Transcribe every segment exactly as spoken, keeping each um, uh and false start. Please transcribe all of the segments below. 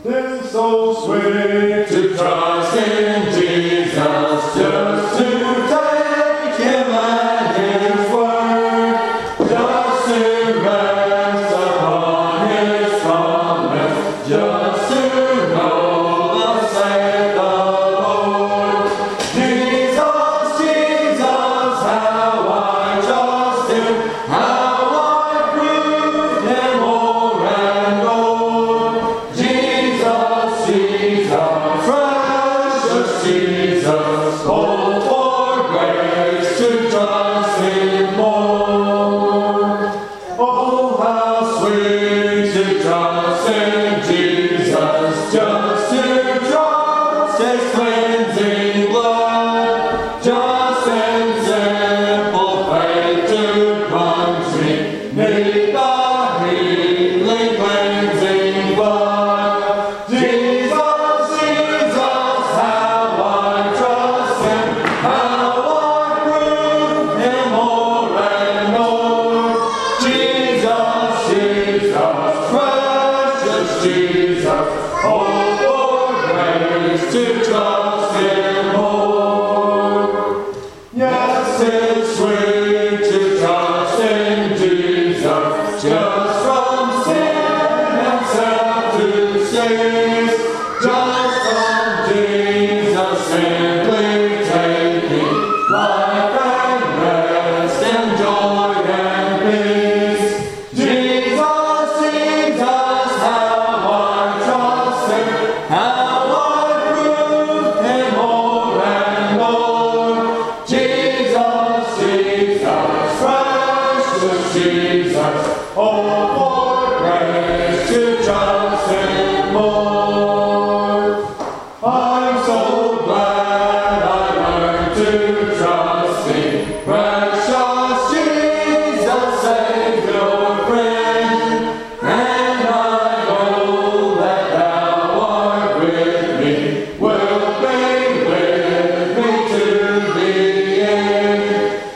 It's so sweet to trust in Jesus, just to take Him at His word, just to rest upon His promise, just to know thus saith the Lord. Jesus, Jesus, how I trust Him, how I prove Him o'er and o'er. Jesus, Jesus, precious Jesus, oh, for grace to trust Him more. Oh, how sweet to trust in Jesus, just to trust His cleansing blood, just in simple faith to plunge me 'neath the healing cleansing blood. Jesus, Jesus, how I trust Him, how I prove Him o'er and o'er. Jesus, Jesus, precious Jesus, oh, for grace to trust Him more. Yes, it's sweet to trust in Jesus, just from sin and self to cease, just from Jesus simply taking life and rest and joy and peace. Jesus, Jesus, how I trust Him, how I prove Him o'er and o'er. Jesus, Jesus, precious Jesus, oh, for grace to trust Him more. I'm so glad I learned to trust Thee, precious Jesus, Savior, friend, and I know that Thou art with me, will be with me to the end.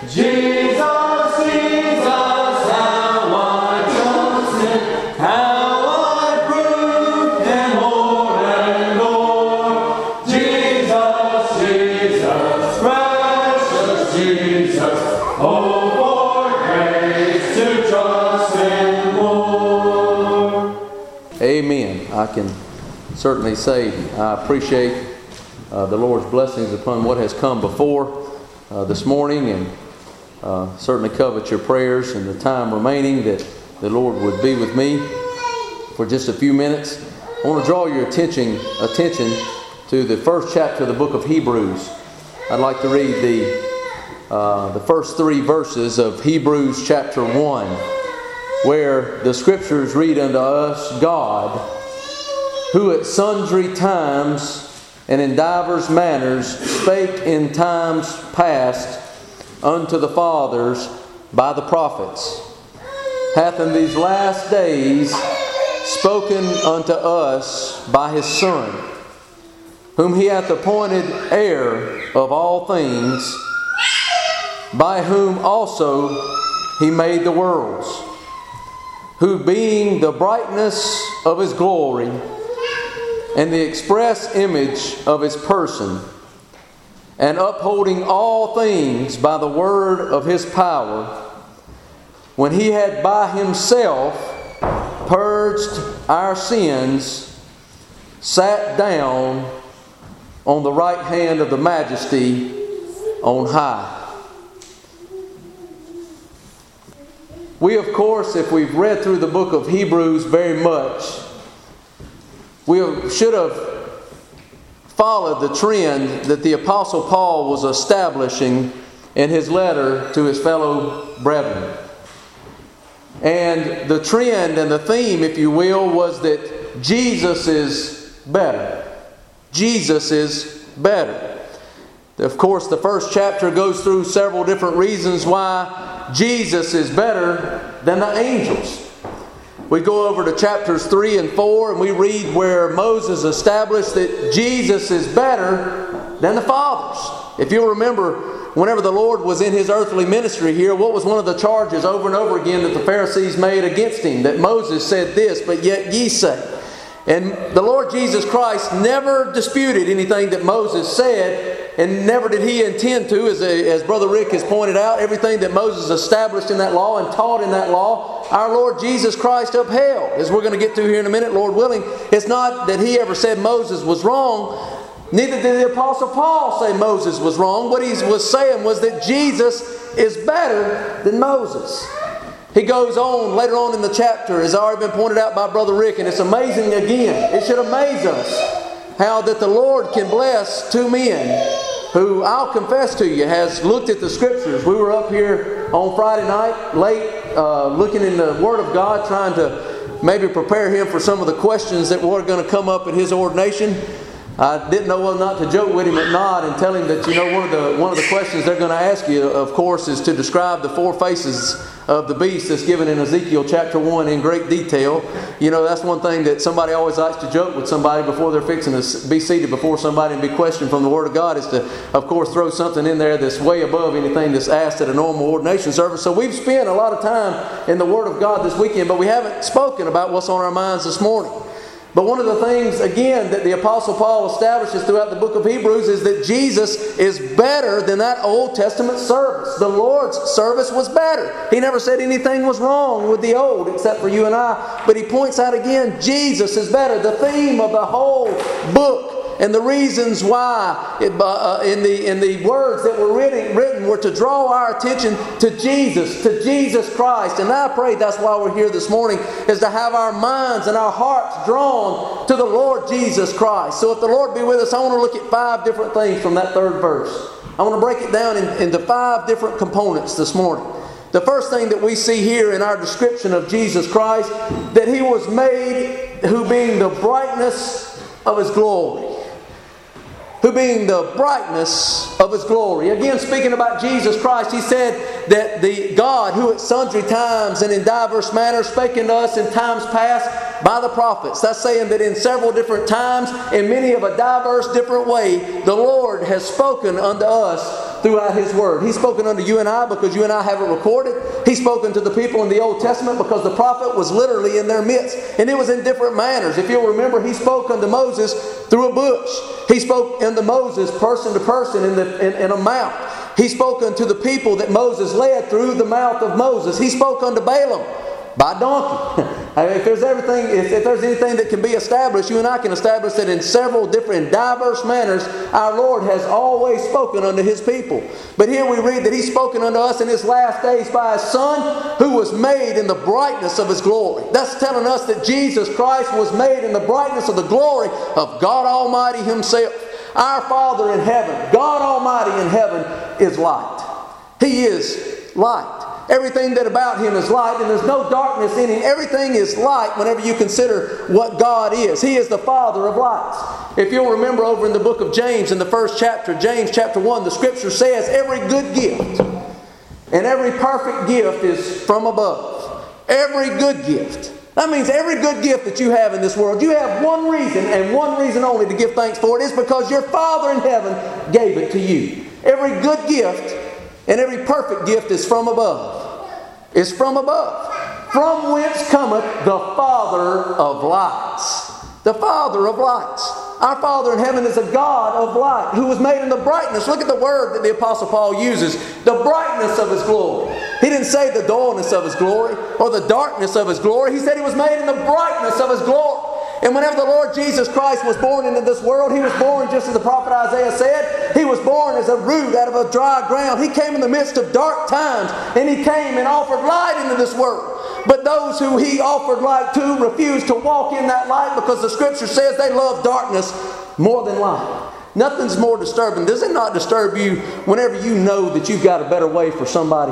Jesus, Jesus, how I trust Him, how I prove Him o'er and o'er. Jesus, Jesus, precious Jesus, oh, for grace to trust Him more. Amen. I can certainly say I appreciate uh, the Lord's blessings upon what has come before uh, this morning, and uh, certainly covet your prayers and the time remaining that the Lord would be with me for just a few minutes. I want to draw your attention attention to the first chapter of the book of Hebrews. I'd like to read the uh, the first three verses of Hebrews chapter one, where the Scriptures read unto us, God, who at sundry times and in divers manners spake in times past unto the fathers by the prophets, hath in these last days spoken unto us by His Son, whom He hath appointed heir of all things, by whom also He made the worlds, who being the brightness of His glory and the express image of His person, and upholding all things by the word of His power, when He had by Himself purged our sins, sat down on the right hand of the Majesty on high. We, of course, if we've read through the book of Hebrews very much, we should have followed the trend that the Apostle Paul was establishing in his letter to his fellow brethren. And the trend and the theme, if you will, was that Jesus is better. Jesus is better. Of course, the first chapter goes through several different reasons why Jesus is better than the angels. We go over to chapters three and four and we read where Moses established that Jesus is better than the fathers. If you'll remember, whenever the Lord was in His earthly ministry here, what was one of the charges over and over again that the Pharisees made against Him? That Moses said this, but yet ye say. And the Lord Jesus Christ never disputed anything that Moses said, and never did he intend to, as, as Brother Rick has pointed out, everything that Moses established in that law and taught in that law, our Lord Jesus Christ upheld. As we're going to get to here in a minute, Lord willing, it's not that he ever said Moses was wrong. Neither did the Apostle Paul say Moses was wrong. What he was saying was that Jesus is better than Moses. He goes on later on in the chapter, as already been pointed out by Brother Rick, and it's amazing again. It should amaze us how that the Lord can bless two men who, I'll confess to you, has looked at the Scriptures. We were up here on Friday night, late, uh, looking in the Word of God, trying to maybe prepare him for some of the questions that were going to come up at his ordination. I didn't know whether or not to joke with him or not and tell him that, you know, one of the one of the questions they're going to ask you, of course, is to describe the four faces of the beast that's given in Ezekiel chapter one in great detail. You know, that's one thing that somebody always likes to joke with somebody before they're fixing to be seated before somebody and be questioned from the Word of God, is to, of course, throw something in there that's way above anything that's asked at a normal ordination service. So we've spent a lot of time in the Word of God this weekend, but we haven't spoken about what's on our minds this morning. But one of the things, again, that the Apostle Paul establishes throughout the book of Hebrews is that Jesus is better than that Old Testament service. The Lord's service was better. He never said anything was wrong with the old, except for you and I. But he points out again, Jesus is better. The theme of the whole book and the reasons why it, uh, in the in the words that were written, written were to draw our attention to Jesus, to Jesus Christ. And I pray that's why we're here this morning, is to have our minds and our hearts drawn to the Lord Jesus Christ. So if the Lord be with us, I want to look at five different things from that third verse. I want to break it down in, into five different components this morning. The first thing that we see here in our description of Jesus Christ, that He was made, who being the brightness of His glory. Who being the brightness of His glory. Again, speaking about Jesus Christ, He said that the God who at sundry times and in diverse manners spake unto us in times past by the prophets. That's saying that in several different times, in many of a diverse different way, the Lord has spoken unto us throughout His Word. He's spoken unto you and I because you and I have it recorded. He's spoken to the people in the Old Testament because the prophet was literally in their midst. And it was in different manners. If you'll remember, He spoke unto Moses through a bush. He spoke unto Moses person to person in, the, in, in a mount. He spoke unto the people that Moses led through the mouth of Moses. He spoke unto Balaam by donkey. I mean, if there's everything, if, if there's anything that can be established, you and I can establish that in several different diverse manners, our Lord has always spoken unto His people. But here we read that He's spoken unto us in His last days by His Son, who was made in the brightness of His glory. That's telling us that Jesus Christ was made in the brightness of the glory of God Almighty Himself. Our Father in heaven, God Almighty in heaven, is light. He is light. Everything that about Him is light, and there's no darkness in Him. Everything is light whenever you consider what God is. He is the Father of lights. If you'll remember over in the book of James, in the first chapter, James chapter one, the Scripture says every good gift and every perfect gift is from above. Every good gift. That means every good gift that you have in this world, you have one reason and one reason only to give thanks for it. It's because your Father in heaven gave it to you. Every good gift and every perfect gift is from above. It's from above. From whence cometh the Father of lights. The Father of lights. Our Father in heaven is a God of light, who was made in the brightness. Look at the word that the Apostle Paul uses. The brightness of His glory. He didn't say the dullness of His glory or the darkness of His glory. He said He was made in the brightness of His glory. And whenever the Lord Jesus Christ was born into this world, He was born just as the prophet Isaiah said. He was born as a root out of a dry ground. He came in the midst of dark times, and He came and offered light into this world. But those who He offered light to refused to walk in that light, because the Scripture says they love darkness more than light. Nothing's more disturbing. Does it not disturb you whenever you know that you've got a better way for somebody?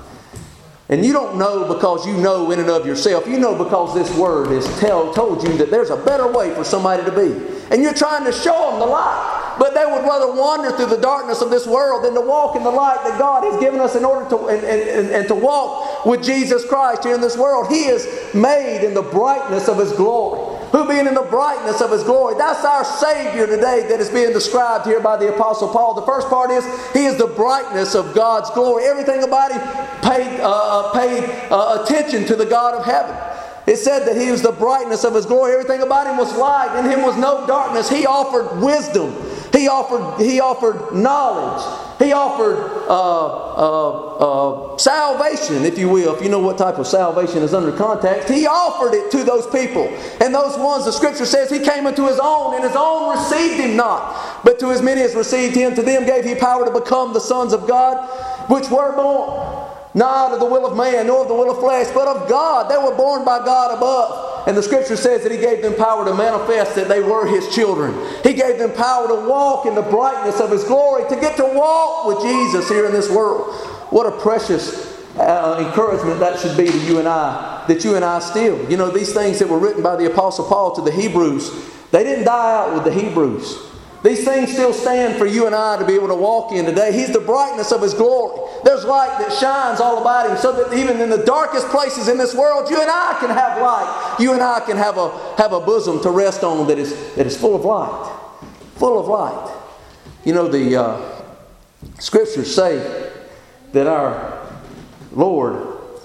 And you don't know because you know in and of yourself. You know because this Word has tell, told you that there's a better way for somebody to be. And you're trying to show them the light. But they would rather wander through the darkness of this world than to walk in the light that God has given us in order to and, and, and to walk with Jesus Christ here in this world. He is made in the brightness of His glory. Who being in the brightness of His glory. That's our Savior today that is being described here by the Apostle Paul. The first part is He is the brightness of God's glory. Everything about Him paid, uh, paid uh, attention to the God of heaven. It said that He was the brightness of His glory. Everything about Him was light. In Him was no darkness. He offered wisdom. He offered, he offered knowledge. He offered uh, uh, uh, salvation, if you will, if you know what type of salvation is under context. He offered it to those people. And those ones, the Scripture says, He came unto His own, and His own received Him not. But to as many as received Him, to them gave He power to become the sons of God, which were born not of the will of man, nor of the will of flesh, but of God. They were born by God above. And the Scripture says that He gave them power to manifest that they were His children. He gave them power to walk in the brightness of His glory, to get to walk with Jesus here in this world. What a precious uh, encouragement that should be to you and I, that you and I still, you know, these things that were written by the Apostle Paul to the Hebrews, they didn't die out with the Hebrews. These things still stand for you and I to be able to walk in today. He's the brightness of His glory. There's light that shines all about Him, so that even in the darkest places in this world, you and I can have light. You and I can have a, have a bosom to rest on that is, that is full of light. Full of light. You know, the uh, Scriptures say that our Lord,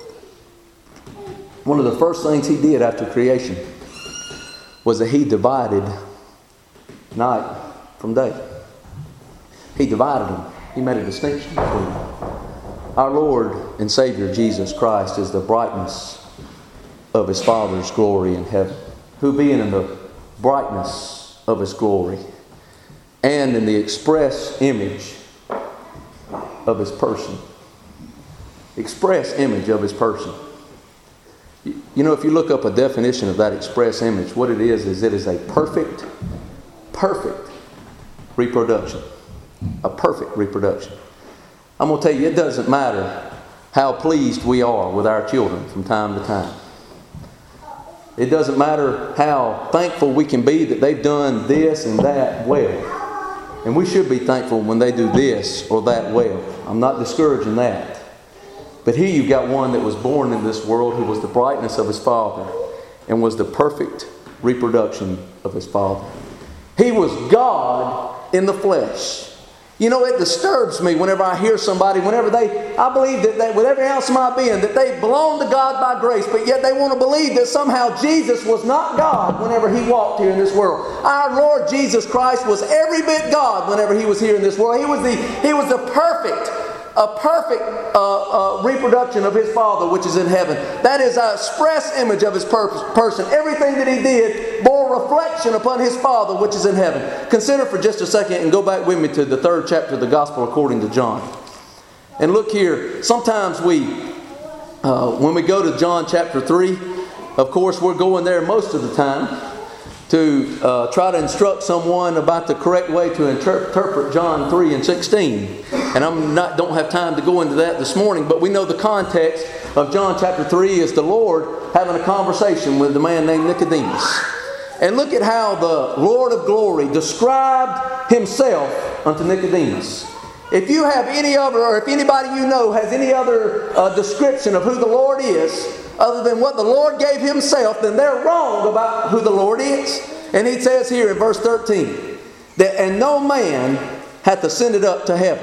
one of the first things He did after creation was that He divided night from day. He divided them. He made a distinction between them. Our Lord and Savior Jesus Christ is the brightness of His Father's glory in heaven, who being in the brightness of His glory and in the express image of His person. Express image of His person. You know, if you look up a definition of that express image, what it is, is it is a perfect, perfect reproduction. A perfect reproduction. I'm going to tell you, it doesn't matter how pleased we are with our children from time to time. It doesn't matter how thankful we can be that they've done this and that well. And we should be thankful when they do this or that well. I'm not discouraging that. But here you've got one that was born in this world who was the brightness of his Father and was the perfect reproduction of his Father. He was God in the flesh. You know, it disturbs me whenever I hear somebody, whenever they, I believe that they, with every ounce of my being, that they belong to God by grace, but yet they want to believe that somehow Jesus was not God whenever He walked here in this world. Our Lord Jesus Christ was every bit God whenever He was here in this world. He was the, He was the perfect, a perfect uh, uh, reproduction of His Father which is in heaven. That is an express image of His pur- person. Everything that He did bore reflection upon His Father which is in heaven. Consider for just a second and go back with me to the third chapter of the Gospel according to John. And look here, sometimes we, uh, when we go to John chapter three, of course we're going there most of the time to uh, try to instruct someone about the correct way to inter- interpret John three and sixteen. And I'm not don't have time to go into that this morning, but we know the context of John chapter three is the Lord having a conversation with a man named Nicodemus. And look at how the Lord of glory described Himself unto Nicodemus. If you have any other, or if anybody you know has any other uh, description of who the Lord is, other than what the Lord gave Himself, then they're wrong about who the Lord is. And He says here in verse thirteen, that and no man hath ascended up to heaven,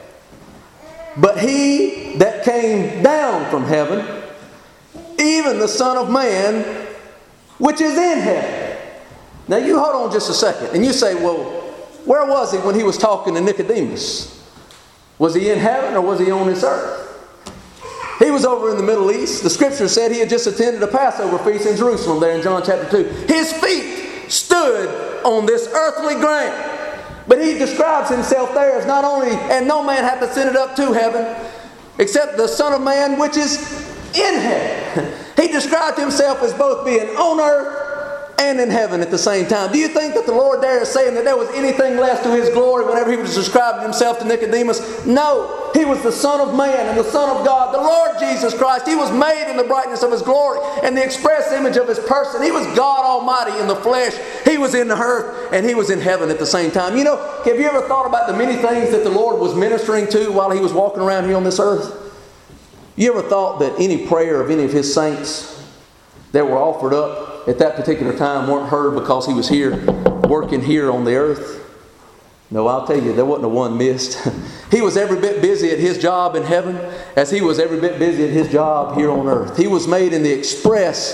but He that came down from heaven, even the Son of Man, which is in heaven. Now you hold on just a second, and you say, well, where was He when He was talking to Nicodemus? Was He in heaven or was He on this earth? He was over in the Middle East. The Scripture said He had just attended a Passover feast in Jerusalem there in John chapter two. His feet stood on this earthly ground. But He describes Himself there as not only, and no man hath ascended up to heaven, except the Son of Man which is in heaven. He described Himself as both being on earth and in heaven at the same time. Do you think that the Lord there is saying that there was anything less to His glory whenever He was describing Himself to Nicodemus? No. He was the Son of Man and the Son of God, the Lord Jesus Christ. He was made in the brightness of His glory and the express image of His person. He was God Almighty in the flesh. He was in the earth and He was in heaven at the same time. You know, have you ever thought about the many things that the Lord was ministering to while He was walking around here on this earth? You ever thought that any prayer of any of His saints that were offered up at that particular time weren't heard because He was here, working here on the earth? No, I'll tell you, there wasn't a one missed. He was every bit busy at His job in heaven as He was every bit busy at His job here on earth. He was made in the express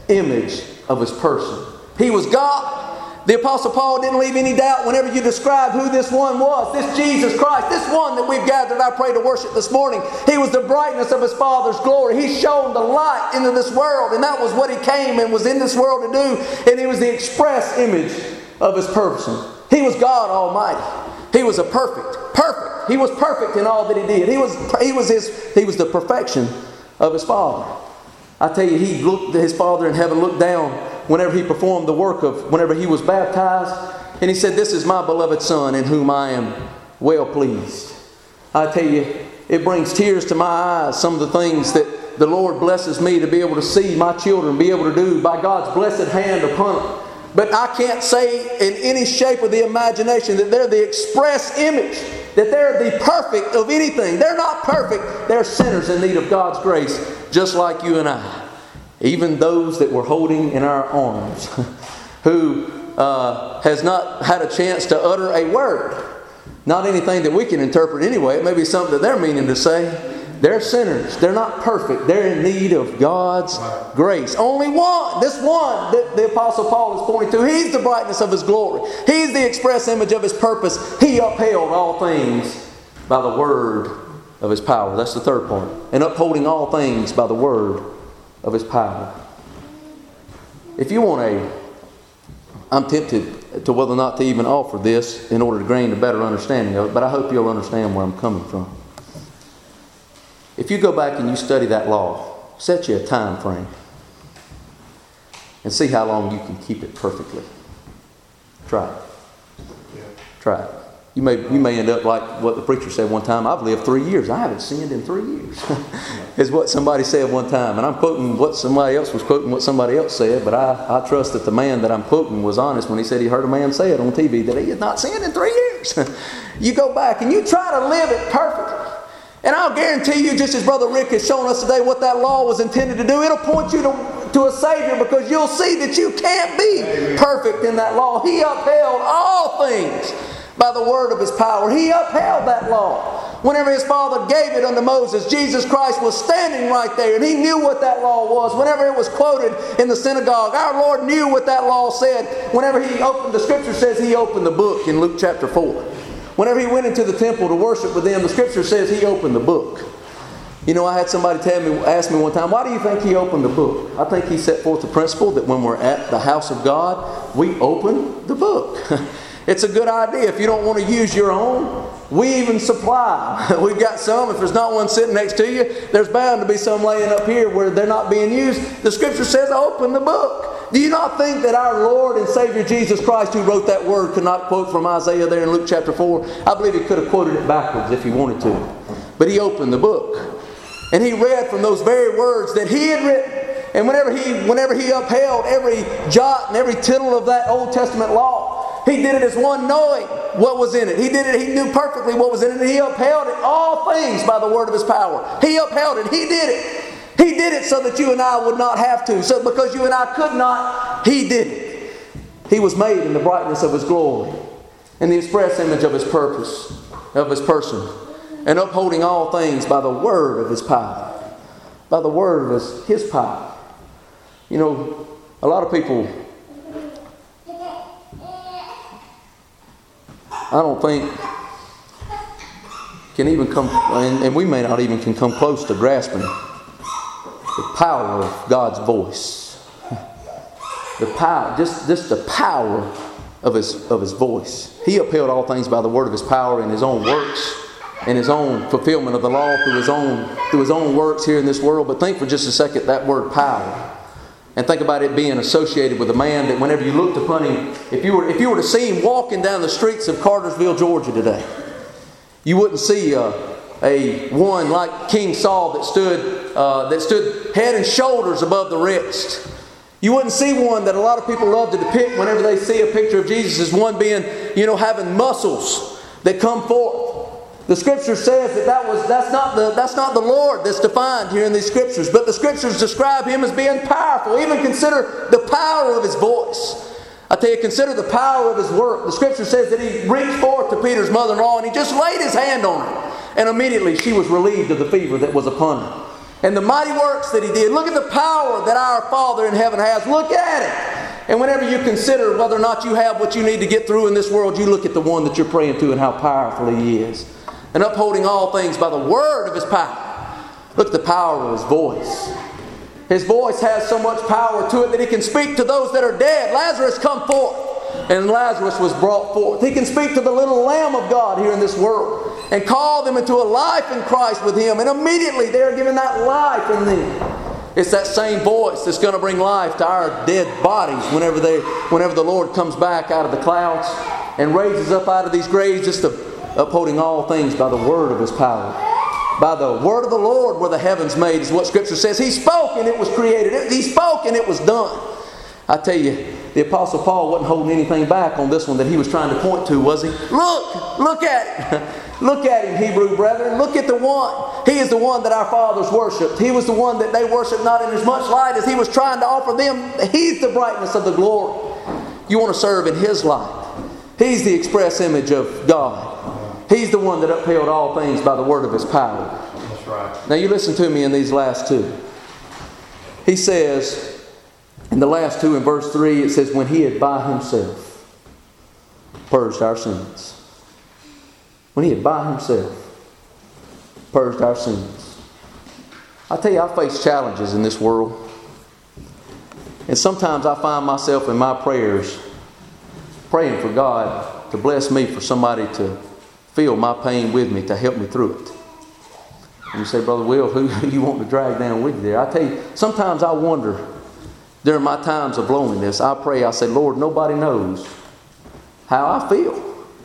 image of His person. He was God. The Apostle Paul didn't leave any doubt whenever you describe who this one was. This Jesus Christ, this one that we've gathered, I pray, to worship this morning. He was the brightness of His Father's glory. He shone the light into this world, and that was what He came and was in this world to do. And He was the express image of His person. He was God Almighty. He was a perfect, perfect. He was perfect in all that He did. He was, he was, his, he was the perfection of His Father. I tell you, He looked, His Father in heaven looked down whenever He performed the work of, whenever He was baptized, and He said, "This is my beloved Son in whom I am well pleased." I tell you, it brings tears to my eyes, some of the things that the Lord blesses me to be able to see my children be able to do by God's blessed hand upon them. But I can't say in any shape of the imagination that they're the express image, that they're the perfect of anything. They're not perfect. They're sinners in need of God's grace, just like you and I. Even those that we're holding in our arms, who uh, has not had a chance to utter a word. Not anything that we can interpret anyway. It may be something that they're meaning to say. They're sinners. They're not perfect. They're in need of God's grace. Only one. This one that the Apostle Paul is pointing to. He's the brightness of His glory. He's the express image of His purpose. He upheld all things by the word of His power. That's the third point. And upholding all things by the word of His power. If you want a... I'm tempted to whether or not to even offer this in order to gain a better understanding of it, but I hope you'll understand where I'm coming from. If you go back and you study that law, set you a time frame and see how long you can keep it perfectly. Try it. Try it. You may you may end up like what the preacher said one time. I've lived three years. I haven't sinned in three years. Is what somebody said one time. And I'm quoting what somebody else was quoting what somebody else said. But I, I trust that the man that I'm quoting was honest when he said he heard a man say it on T V that he had not sinned in three years. You go back and you try to live it perfectly. And I'll guarantee you, just as Brother Rick has shown us today what that law was intended to do, it'll point you to, to a Savior, because you'll see that you can't be Amen. Perfect in that law. He upheld all things by the word of His power. He upheld that law. Whenever His Father gave it unto Moses, Jesus Christ was standing right there, and He knew what that law was. Whenever it was quoted in the synagogue, our Lord knew what that law said. Whenever He opened, the Scripture says He opened the book in Luke chapter four. Whenever He went into the temple to worship with them, the Scripture says He opened the book. You know, I had somebody tell me, ask me one time, why do you think He opened the book? I think He set forth the principle that when we're at the house of God, we open the book. It's a good idea. If you don't want to use your own, we even supply. We've got some. If there's not one sitting next to you, there's bound to be some laying up here where they're not being used. The Scripture says open the book. Do you not think that our Lord and Savior Jesus Christ, who wrote that word, could not quote from Isaiah there in Luke chapter four? I believe He could have quoted it backwards if He wanted to. But He opened the book. And He read from those very words that He had written. And whenever He, whenever he upheld every jot and every tittle of that Old Testament law, He did it as one knowing what was in it. He did it. He knew perfectly what was in it. And He upheld it, all things, by the word of His power. He upheld it. He did it. He did it so that you and I would not have to. So because you and I could not, He did it. He was made in the brightness of His glory, in the express image of His purpose, of His person, and upholding all things by the word of His power. By the word of His, His power. You know, a lot of people, I don't think, can even come, and, and we may not even can come close to grasping the power of God's voice. The power, just, just the power of his, of his voice. He upheld all things by the word of His power in His own works, in His own fulfillment of the law through His own, through His own works here in this world. But think for just a second that word power. And think about it being associated with a man that whenever you looked upon him, if you were, if you were to see him walking down the streets of Cartersville, Georgia today, you wouldn't see a, a one like King Saul that stood, uh, that stood head and shoulders above the rest. You wouldn't see one that a lot of people love to depict whenever they see a picture of Jesus as one being, you know, having muscles that come forth. The Scripture says that, that was, that's, not the, that's not the Lord that's defined here in these Scriptures. But the Scriptures describe Him as being powerful. Even consider the power of His voice. I tell you, consider the power of His work. The Scripture says that He reached forth to Peter's mother-in-law and He just laid His hand on her. And immediately she was relieved of the fever that was upon her. and the mighty works that He did. Look at the power that our Father in heaven has. Look at it. And whenever you consider whether or not you have what you need to get through in this world, you look at the one that you're praying to and how powerful He is. And upholding all things by the word of His power. Look at the power of His voice. His voice has so much power to it that He can speak to those that are dead. Lazarus, come forth. And Lazarus was brought forth. He can speak to the little Lamb of God here in this world and call them into a life in Christ with Him. And immediately they are given that life in them. It's that same voice that's going to bring life to our dead bodies whenever they, whenever the Lord comes back out of the clouds and raises up out of these graves, just to, upholding all things by the word of His power. By the word of the Lord were the heavens made, is what Scripture says. He spoke and it was created. He spoke and it was done. I tell you, the Apostle Paul wasn't holding anything back on this one that he was trying to point to, was he? Look! Look at it! Look at Him, Hebrew brethren. Look at the one. He is the one that our fathers worshipped. He was the one that they worshipped not in as much light as He was trying to offer them. He's the brightness of the glory. You want to serve in His light. He's the express image of God. He's the one that upheld all things by the word of His power. That's right. Now you listen to me in these last two. He says, in the last two in verse three, it says, when He had by Himself purged our sins. When He had by Himself purged our sins. I tell you, I face challenges in this world. And sometimes I find myself in my prayers praying for God to bless me for somebody to feel my pain with me, to help me through it. And you say, Brother Will, who do you want to drag down with you there? I tell you, sometimes I wonder, during my times of loneliness, I pray, I say, Lord, nobody knows how I feel.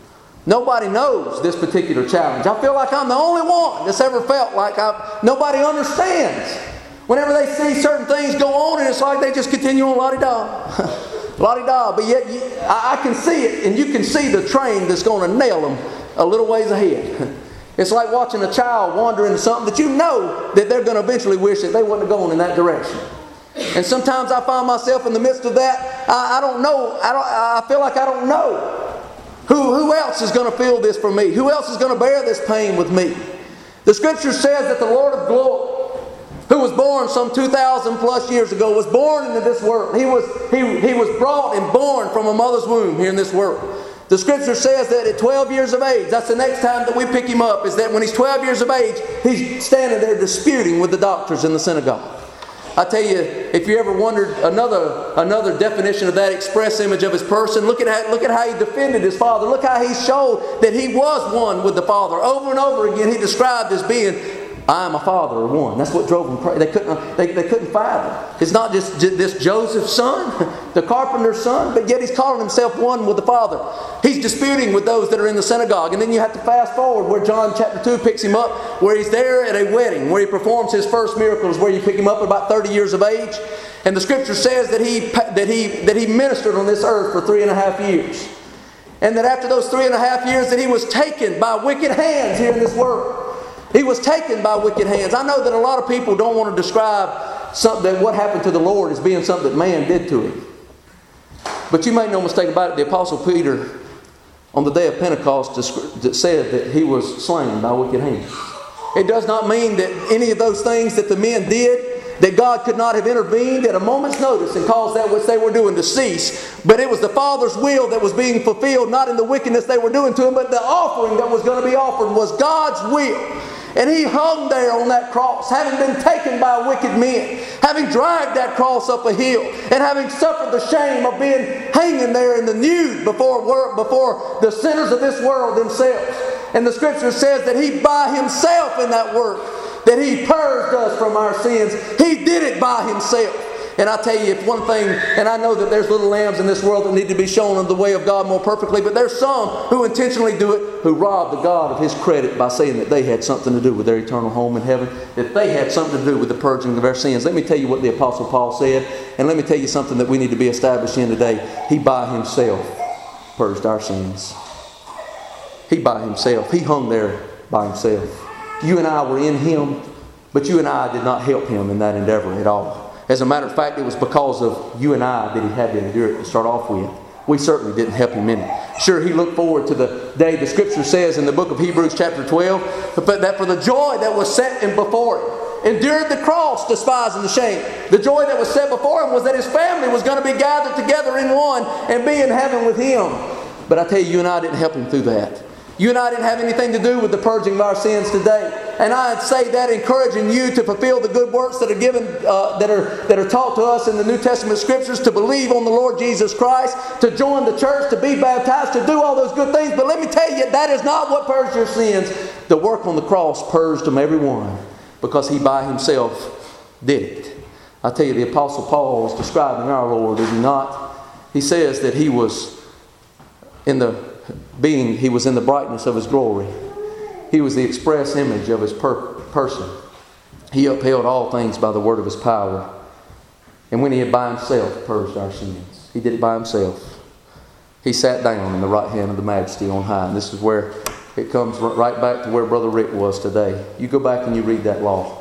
Nobody knows this particular challenge. I feel like I'm the only one that's ever felt like I, nobody understands. Whenever they see certain things go on, and it's like they just continue on la-di-da. La-di-da. But yet you, I, I can see it, and you can see the train that's going to nail them a little ways ahead. It's like watching a child wander into something that you know that they're going to eventually wish that they wouldn't have gone in that direction. And sometimes I find myself in the midst of that. I, I don't know. I, don't, I feel like I don't know. Who, who else is going to feel this for me? Who else is going to bear this pain with me? The Scripture says that the Lord of glory, who was born some two thousand plus years ago, was born into this world. He was, he, he was brought and born from a mother's womb here in this world. The Scripture says that at twelve years of age, that's the next time that we pick Him up, is that when He's twelve years of age, He's standing there disputing with the doctors in the synagogue. I tell you, if you ever wondered another another definition of that express image of His person, look at how, look at how He defended His Father. Look how He showed that He was one with the Father. Over and over again, He described as being, I and my Father are one. That's what drove them crazy. They couldn't, they, they couldn't fathom. It's not just this Joseph's son, the carpenter's son, but yet He's calling Himself one with the Father. He's disputing with those that are in the synagogue. And then you have to fast forward where John chapter two picks Him up, where He's there at a wedding, where He performs His first miracles, where you pick Him up at about thirty years of age. And the Scripture says that he, that he, that he ministered on this earth for three and a half years. And that after those three and a half years that He was taken by wicked hands here in this world. He was taken by wicked hands. I know that a lot of people don't want to describe something, what happened to the Lord, as being something that man did to Him. But you make no mistake about it, the Apostle Peter, on the day of Pentecost, said that he was slain by wicked hands. It does not mean that any of those things that the men did, that God could not have intervened at a moment's notice and caused that which they were doing to cease. But it was the Father's will that was being fulfilled, not in the wickedness they were doing to Him, but the offering that was going to be offered was God's will. And He hung there on that cross, having been taken by wicked men, having dragged that cross up a hill, and having suffered the shame of being hanging there in the nude before, before the sinners of this world themselves. And the Scripture says that He by Himself in that work, that He purged us from our sins. He did it by Himself. And I tell you, if one thing, and I know that there's little lambs in this world that need to be shown of the way of God more perfectly, but there's some who intentionally do it, who rob the God of His credit by saying that they had something to do with their eternal home in heaven, that they had something to do with the purging of their sins. Let me tell you what the Apostle Paul said, and let me tell you something that we need to be established in today. He by Himself purged our sins. He by Himself. He hung there by Himself. You and I were in Him, but you and I did not help Him in that endeavor at all. As a matter of fact, it was because of you and I that He had to endure it to start off with. We certainly didn't help Him in it. Sure, He looked forward to the day, the Scripture says in the book of Hebrews chapter twelve, but that for the joy that was set in before Him. endured the cross, despising the shame. The joy that was set before him was that his family was going to be gathered together in one and be in heaven with him. But I tell you, you and I didn't help him through that. You and I didn't have anything to do with the purging of our sins today. And I'd say that encouraging you to fulfill the good works that are given, uh, that are that are taught to us in the New Testament Scriptures, to believe on the Lord Jesus Christ, to join the church, to be baptized, to do all those good things. But let me tell you, that is not what purged your sins. The work on the cross purged them every one, because He by Himself did it. I tell you, the Apostle Paul was describing our Lord, is he not? He says that He was in the being, He was in the brightness of His glory. He was the express image of His per- person. He upheld all things by the word of His power. And when He had by Himself purged our sins, He did it by Himself. He sat down in the right hand of the Majesty on high. And this is where it comes right back to where Brother Rick was today. You go back and you read that law.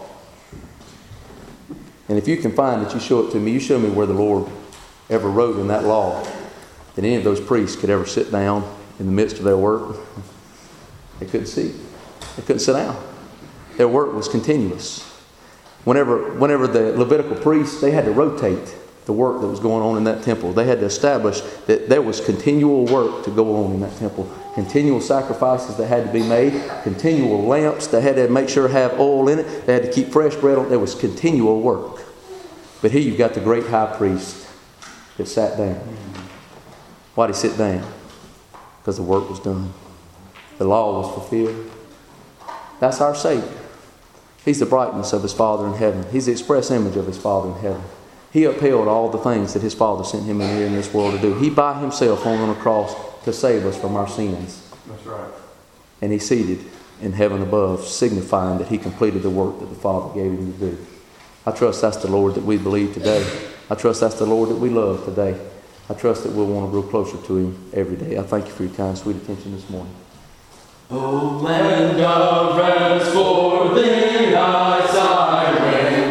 And if you can find it, you show it to me. You show me where the Lord ever wrote in that law that any of those priests could ever sit down in the midst of their work. They couldn't see. They couldn't sit down. Their work was continuous. Whenever, whenever the Levitical priests, they had to rotate the work that was going on in that temple. They had to establish that there was continual work to go on in that temple. Continual sacrifices that had to be made. Continual lamps. They had to make sure to have oil in it. They had to keep fresh bread on. There was continual work. But here you've got the great high priest that sat down. Why did he sit down? Because the work was done. The law was fulfilled. That's our Savior. He's the brightness of His Father in heaven. He's the express image of His Father in heaven. He upheld all the things that His Father sent Him in here in this world to do. He by Himself hung on the cross to save us from our sins. That's right. And He's seated in heaven above, signifying that He completed the work that the Father gave Him to do. I trust that's the Lord that we believe today. I trust that's the Lord that we love today. I trust that we'll want to grow closer to Him every day. I thank you for your kind, sweet attention this morning. O land of rest, for thee I sigh.